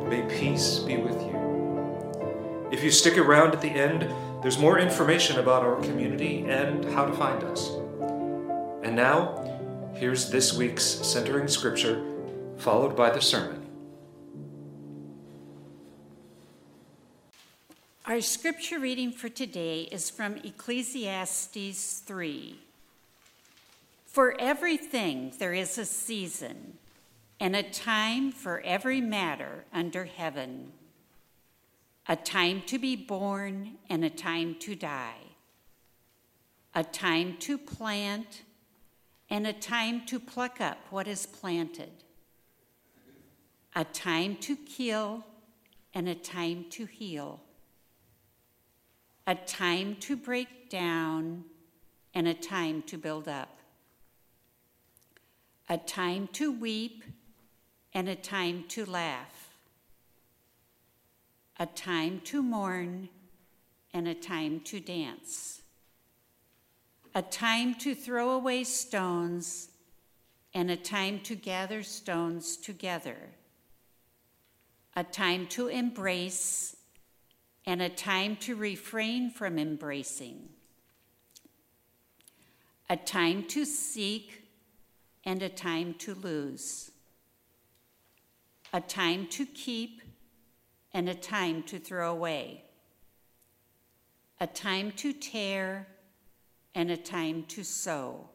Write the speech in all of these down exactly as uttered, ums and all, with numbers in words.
May peace be with you. If you stick around at the end, there's more information about our community and how to find us. And now, here's this week's Centering Scripture, followed by the sermon. Our scripture reading for today is from Ecclesiastes three. For everything there is a season, and a time for every matter under heaven. A time to be born and a time to die. A time to plant and a time to pluck up what is planted. A time to kill and a time to heal. A time to break down and a time to build up. A time to weep and a time to laugh. A time to mourn and a time to dance. A time to throw away stones and a time to gather stones together. A time to embrace and a time to refrain from embracing. A time to seek and a time to lose. A time to keep and a time to throw away. A time to tear and a time to sow.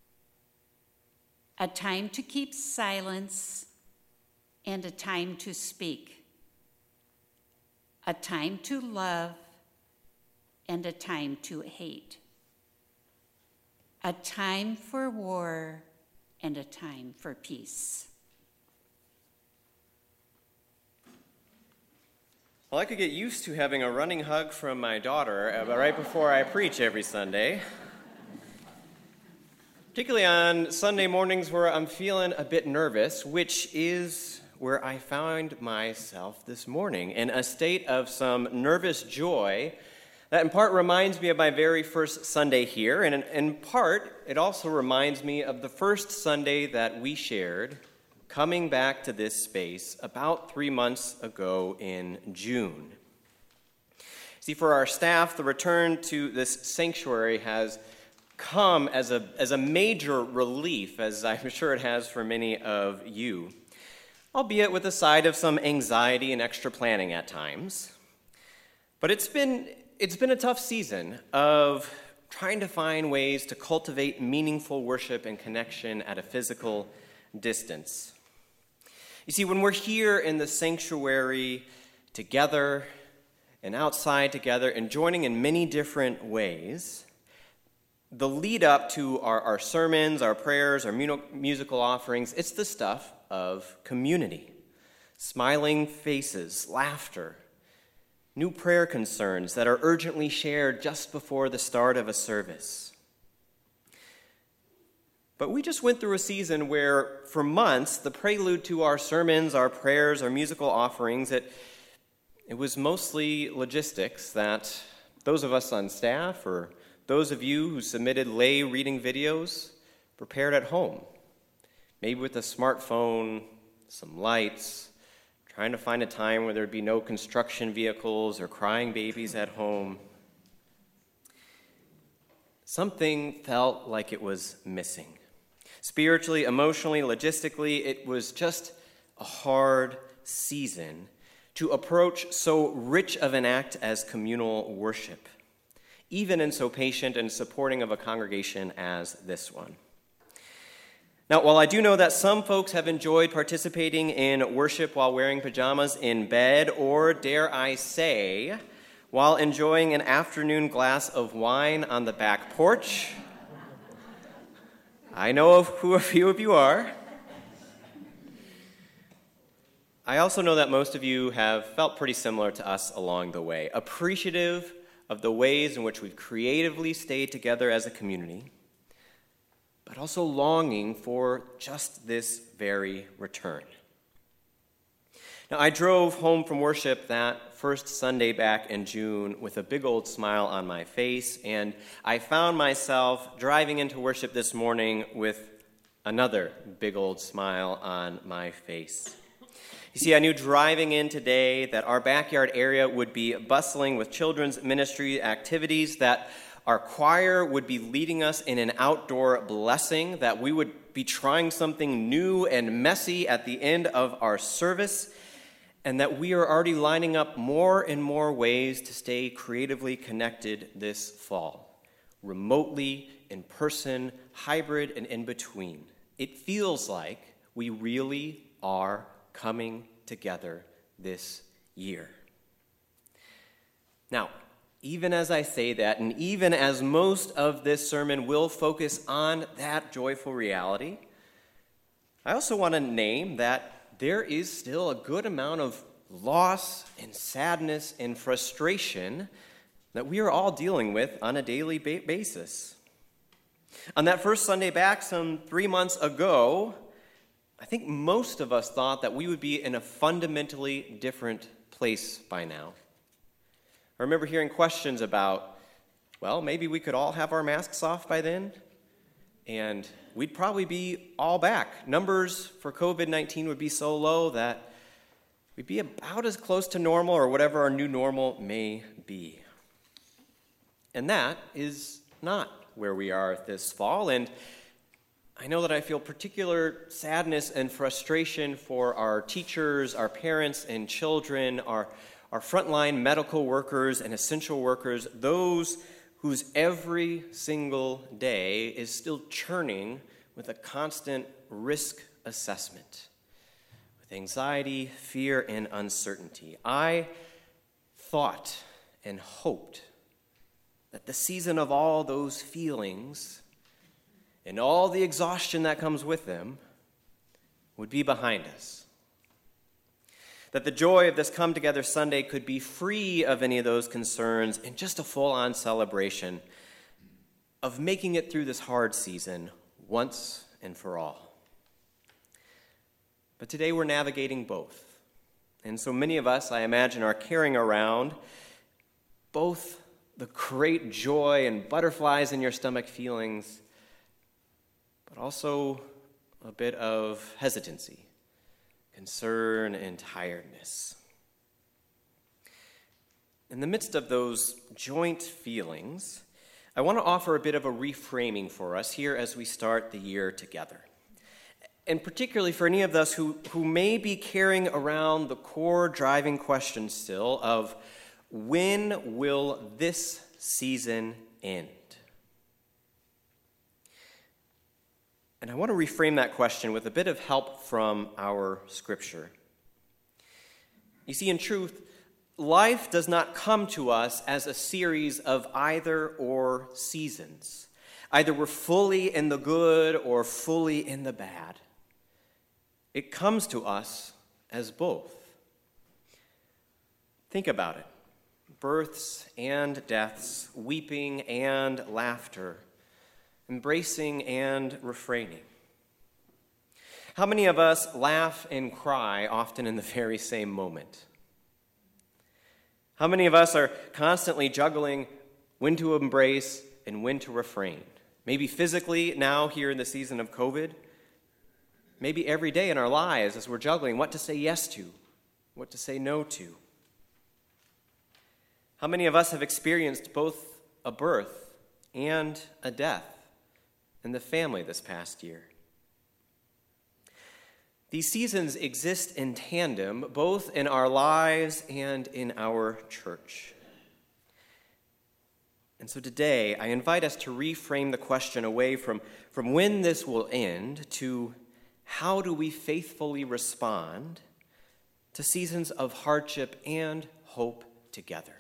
A time to keep silence and a time to speak. A time to love and a time to hate. A time for war and a time for peace. Well, I could get used to having a running hug from my daughter uh, right before I preach every Sunday. Particularly on Sunday mornings where I'm feeling a bit nervous, which is where I found myself this morning, in a state of some nervous joy that in part reminds me of my very first Sunday here, and in, in part, it also reminds me of the first Sunday that we shared coming back to this space about three months ago in June. See, for our staff, the return to this sanctuary has come as a, as a major relief, as I'm sure it has for many of you, albeit with a side of some anxiety and extra planning at times. But it's been it's been a tough season of trying to find ways to cultivate meaningful worship and connection at a physical distance. You see, when we're here in the sanctuary together and outside together and joining in many different ways, the lead up to our, our sermons, our prayers, our mu- musical offerings, it's the stuff of community. Smiling faces, laughter, new prayer concerns that are urgently shared just before the start of a service. But we just went through a season where, for months, the prelude to our sermons, our prayers, our musical offerings, it, it was mostly logistics that those of us on staff or those of you who submitted lay reading videos prepared at home, maybe with a smartphone, some lights, trying to find a time where there'd be no construction vehicles or crying babies at home. Something felt like it was missing. Spiritually, emotionally, logistically, it was just a hard season to approach so rich of an act as communal worship, even in so patient and supporting of a congregation as this one. Now, while I do know that some folks have enjoyed participating in worship while wearing pajamas in bed, or dare I say, while enjoying an afternoon glass of wine on the back porch, I know of who a few of you are. I also know that most of you have felt pretty similar to us along the way, appreciative of the ways in which we've creatively stayed together as a community, but also longing for just this very return. Now, I drove home from worship that first Sunday back in June with a big old smile on my face, and I found myself driving into worship this morning with another big old smile on my face. You see, I knew driving in today that our backyard area would be bustling with children's ministry activities, that our choir would be leading us in an outdoor blessing, that we would be trying something new and messy at the end of our service, and that we are already lining up more and more ways to stay creatively connected this fall, remotely, in person, hybrid, and in between. It feels like we really are coming together this year. Now, even as I say that, and even as most of this sermon will focus on that joyful reality, I also want to name that there is still a good amount of loss and sadness and frustration that we are all dealing with on a daily ba- basis. On that first Sunday back some three months ago, I think most of us thought that we would be in a fundamentally different place by now. I remember hearing questions about, well, maybe we could all have our masks off by then, and we'd probably be all back. Numbers for covid nineteen would be so low that we'd be about as close to normal or whatever our new normal may be. And that is not where we are this fall, and I know that I feel particular sadness and frustration for our teachers, our parents and children, our, our frontline medical workers and essential workers, those whose every single day is still churning with a constant risk assessment, with anxiety, fear, and uncertainty. I thought and hoped that the season of all those feelings and all the exhaustion that comes with them would be behind us. That the joy of this Come Together Sunday could be free of any of those concerns and just a full-on celebration of making it through this hard season once and for all. But today we're navigating both. And so many of us, I imagine, are carrying around both the great joy and butterflies in your stomach feelings, but also a bit of hesitancy, concern, and tiredness. In the midst of those joint feelings, I want to offer a bit of a reframing for us here as we start the year together. And particularly for any of us who, who may be carrying around the core driving question still of, when will this season end? And I want to reframe that question with a bit of help from our scripture. You see, in truth, life does not come to us as a series of either or seasons. Either we're fully in the good or fully in the bad. It comes to us as both. Think about it. Births and deaths, weeping and laughter, embracing and refraining. How many of us laugh and cry often in the very same moment? How many of us are constantly juggling when to embrace and when to refrain? Maybe physically now here in the season of COVID, maybe every day in our lives as we're juggling what to say yes to, what to say no to. How many of us have experienced both a birth and a death in the family this past year? These seasons exist in tandem, both in our lives and in our church. And so today, I invite us to reframe the question away from, from when this will end to how do we faithfully respond to seasons of hardship and hope together.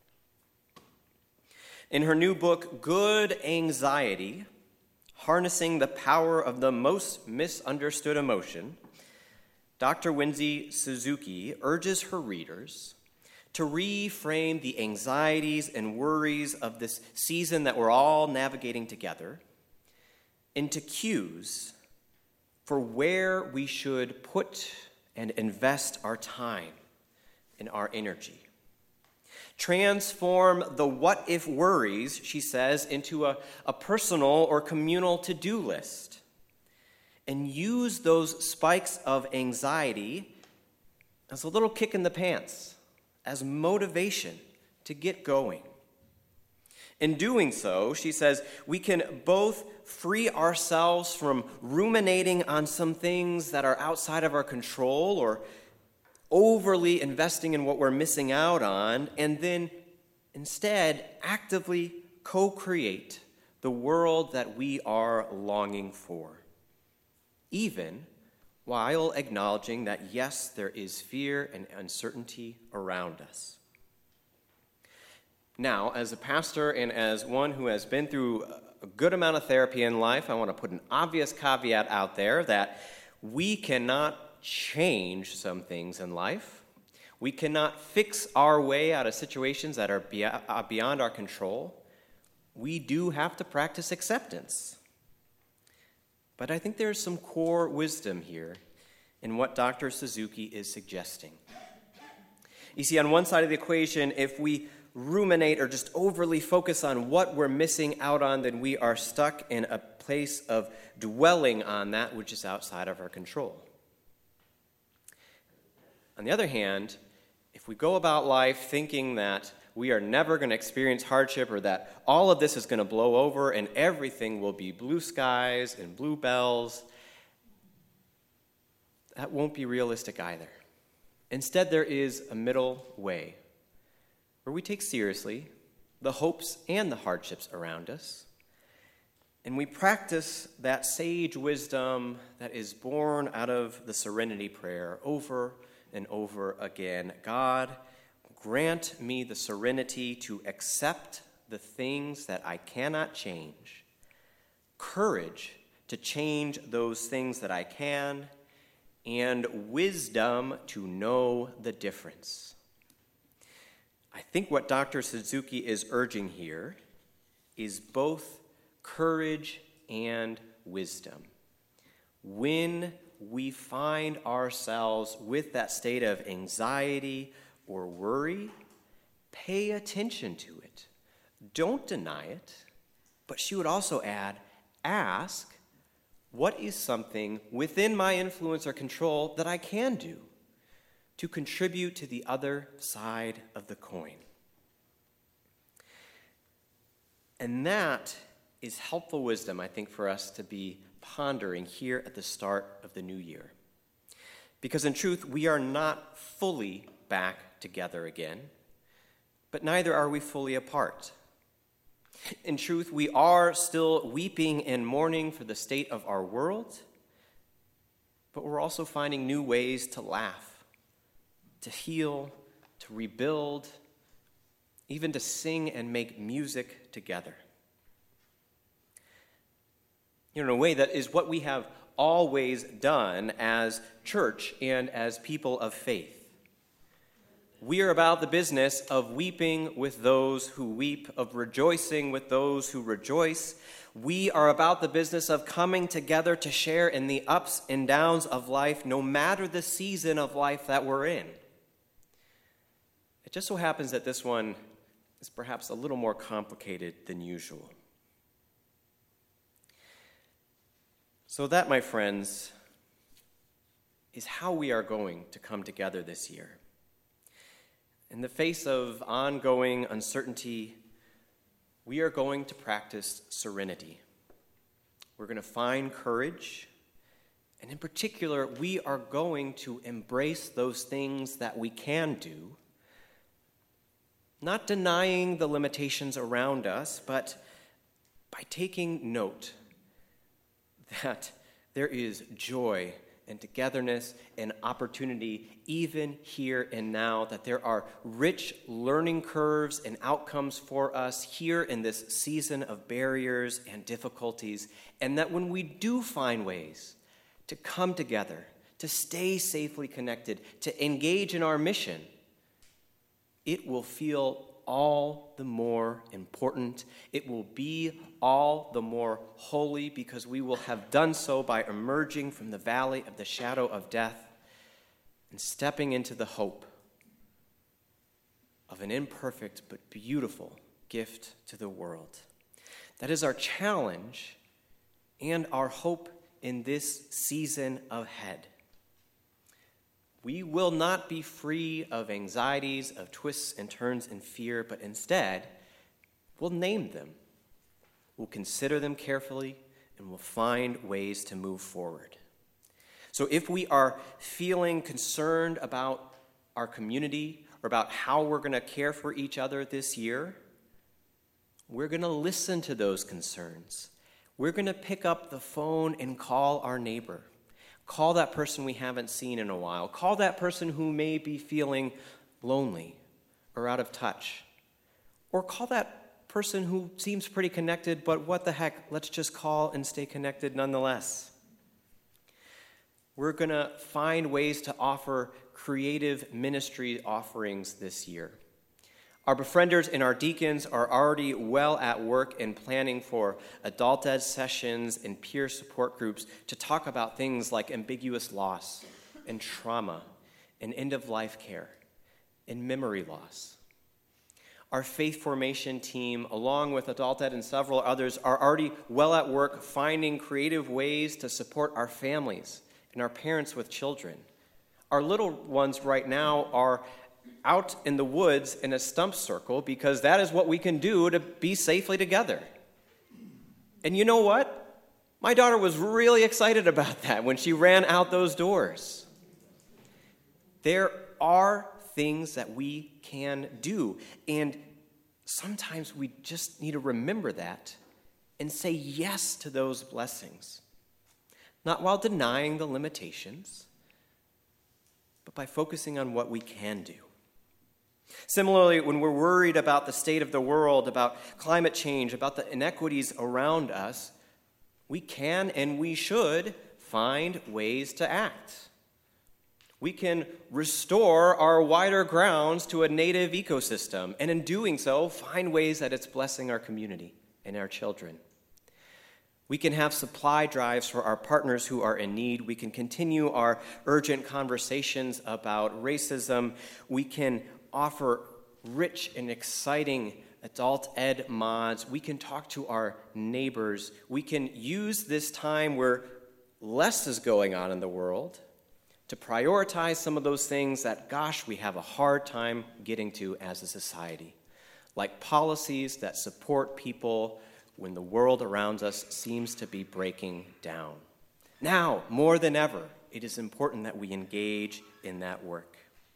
In her new book, Good Anxiety, Harnessing the Power of the Most Misunderstood Emotion, Doctor Wendy Suzuki urges her readers to reframe the anxieties and worries of this season that we're all navigating together into cues for where we should put and invest our time and our energy. Transform the what-if worries, she says, into a, a personal or communal to-do list. And use those spikes of anxiety as a little kick in the pants, as motivation to get going. In doing so, she says, we can both free ourselves from ruminating on some things that are outside of our control or overly investing in what we're missing out on, and then instead actively co-create the world that we are longing for, even while acknowledging that, yes, there is fear and uncertainty around us. Now, as a pastor and as one who has been through a good amount of therapy in life, I want to put an obvious caveat out there that we cannot change some things in life. We cannot fix our way out of situations that are beyond our control. We do have to practice acceptance. But I think there's some core wisdom here in what Doctor Suzuki is suggesting. You see, on one side of the equation, if we ruminate or just overly focus on what we're missing out on, then we are stuck in a place of dwelling on that which is outside of our control. On the other hand, if we go about life thinking that we are never going to experience hardship or that all of this is going to blow over and everything will be blue skies and blue bells, that won't be realistic either. Instead, there is a middle way where we take seriously the hopes and the hardships around us, and we practice that sage wisdom that is born out of the Serenity Prayer over and over again. God, grant me the serenity to accept the things that I cannot change, courage to change those things that I can, and wisdom to know the difference. I think what Doctor Suzuki is urging here is both courage and wisdom. When we find ourselves with that state of anxiety or worry, pay attention to it. Don't deny it, but she would also add, ask, what is something within my influence or control that I can do to contribute to the other side of the coin? And that is helpful wisdom, I think, for us to be pondering here at the start of the new year. Because in truth, we are not fully back together again, but neither are we fully apart. In truth, we are still weeping and mourning for the state of our world, but we're also finding new ways to laugh, to heal, to rebuild, even to sing and make music together. You know, in a way that is what we have always done as church and as people of faith. We are about the business of weeping with those who weep, of rejoicing with those who rejoice. We are about the business of coming together to share in the ups and downs of life, no matter the season of life that we're in. It just so happens that this one is perhaps a little more complicated than usual. So that, my friends, is how we are going to come together this year. In the face of ongoing uncertainty, we are going to practice serenity. We're going to find courage, and in particular, we are going to embrace those things that we can do, not denying the limitations around us, but by taking note that there is joy and togetherness and opportunity even here and now, that there are rich learning curves and outcomes for us here in this season of barriers and difficulties, and that when we do find ways to come together, to stay safely connected, to engage in our mission, it will feel all the more important. It will be all the more holy, because we will have done so by emerging from the valley of the shadow of death and stepping into the hope of an imperfect but beautiful gift to the world. That is our challenge and our hope in this season ahead. We will not be free of anxieties, of twists and turns and fear, but instead, we'll name them. We'll consider them carefully, and we'll find ways to move forward. So if we are feeling concerned about our community or about how we're going to care for each other this year, we're going to listen to those concerns. We're going to pick up the phone and call our neighbor. Call that person we haven't seen in a while. Call that person who may be feeling lonely or out of touch. Or call that person who seems pretty connected, but what the heck, let's just call and stay connected nonetheless. We're going to find ways to offer creative ministry offerings this year. Our befrienders and our deacons are already well at work in planning for adult ed sessions and peer support groups to talk about things like ambiguous loss and trauma and end-of-life care and memory loss. Our faith formation team, along with adult ed and several others, are already well at work finding creative ways to support our families and our parents with children. Our little ones right now are out in the woods in a stump circle because that is what we can do to be safely together. And you know what? My daughter was really excited about that when she ran out those doors. There are things that we can do, and sometimes we just need to remember that and say yes to those blessings, not while denying the limitations, but by focusing on what we can do. Similarly, when we're worried about the state of the world, about climate change, about the inequities around us, we can and we should find ways to act. We can restore our wider grounds to a native ecosystem, and in doing so, find ways that it's blessing our community and our children. We can have supply drives for our partners who are in need. We can continue our urgent conversations about racism. We can offer rich and exciting adult ed mods. We can talk to our neighbors. We can use this time where less is going on in the world to prioritize some of those things that, gosh, we have a hard time getting to as a society, like policies that support people when the world around us seems to be breaking down. Now, more than ever, it is important that we engage in that work.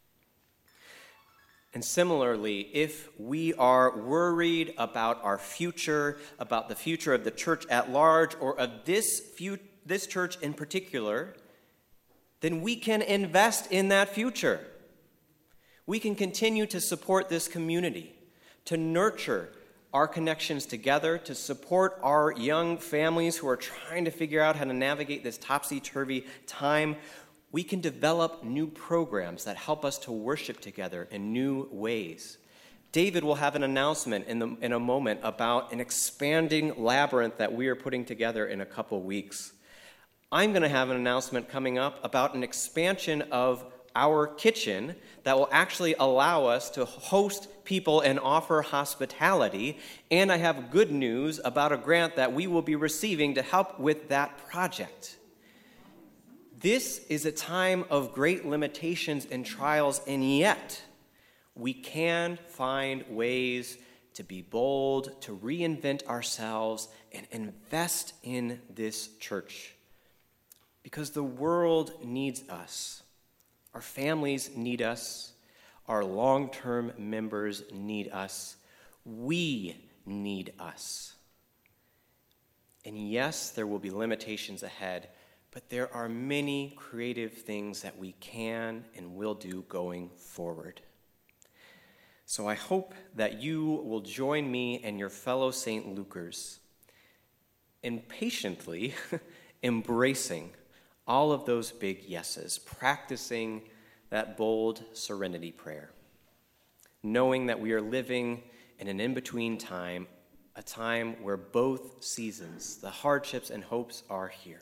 And similarly, if we are worried about our future, about the future of the church at large, or of this, few, this church in particular, then we can invest in that future. We can continue to support this community, to nurture our connections together, to support our young families who are trying to figure out how to navigate this topsy-turvy time. We can develop new programs that help us to worship together in new ways. David will have an announcement in, the, in a moment about an expanding labyrinth that we are putting together in a couple weeks. I'm going to have an announcement coming up about an expansion of our kitchen that will actually allow us to host people and offer hospitality. And I have good news about a grant that we will be receiving to help with that project. This is a time of great limitations and trials, and yet we can find ways to be bold, to reinvent ourselves, and invest in this church. Because the world needs us. Our families need us. Our long-term members need us. We need us. And yes, there will be limitations ahead, but there are many creative things that we can and will do going forward. So I hope that you will join me and your fellow Saint Lucers in patiently embracing all of those big yeses, practicing that bold serenity prayer, knowing that we are living in an in-between time, a time where both seasons, the hardships and hopes, are here.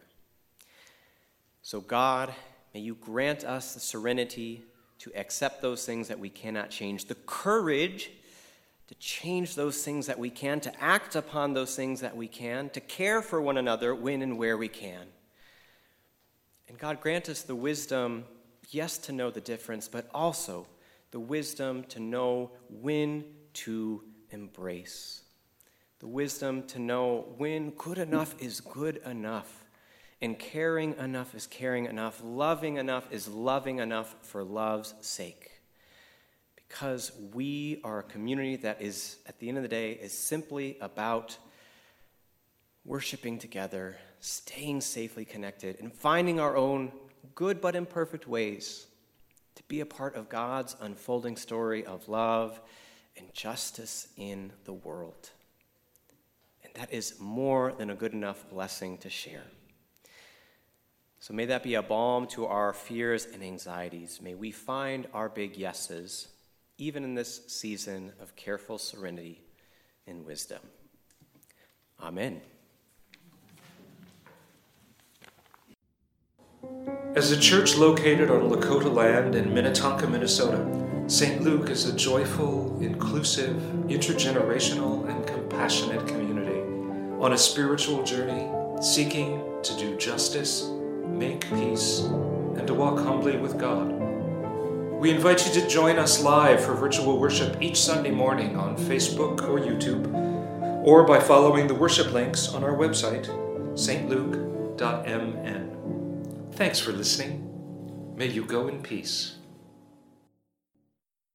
So God, may you grant us the serenity to accept those things that we cannot change, the courage to change those things that we can, to act upon those things that we can, to care for one another when and where we can. And God, grant us the wisdom yes, to know the difference, but also the wisdom to know when to embrace. The wisdom to know when good enough is good enough, and caring enough is caring enough, loving enough is loving enough for love's sake. Because we are a community that is, at the end of the day, is simply about worshiping together, staying safely connected, and finding our own good but imperfect ways to be a part of God's unfolding story of love and justice in the world. And that is more than a good enough blessing to share. So may that be a balm to our fears and anxieties. May we find our big yeses, even in this season of careful serenity and wisdom. Amen. As a church located on Lakota land in Minnetonka, Minnesota, Saint Luke is a joyful, inclusive, intergenerational, and compassionate community on a spiritual journey, seeking to do justice, make peace, and to walk humbly with God. We invite you to join us live for virtual worship each Sunday morning on Facebook or YouTube, or by following the worship links on our website, s t luke dot m n. Thanks for listening. May you go in peace.